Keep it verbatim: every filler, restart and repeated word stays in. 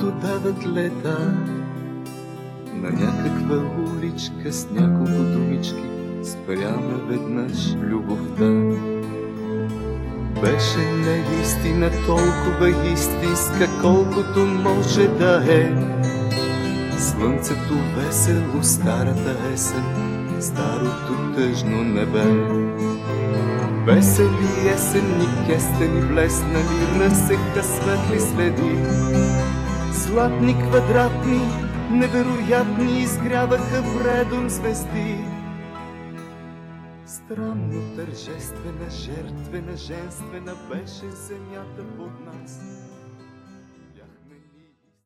каквото дават лета. На някаква уличка с няколко думички спряме веднъж любовта. Беше наистина толкова истинска, колкото може да е. Слънцето весело, старата есен, старото тъжно небе. Весели есенни кестени блеснали, разсеха светли следи. Златни квадратни, невероятни, изгряваха вредом звезди. Странно, тържествена, жертвена, женствена беше земята под нас.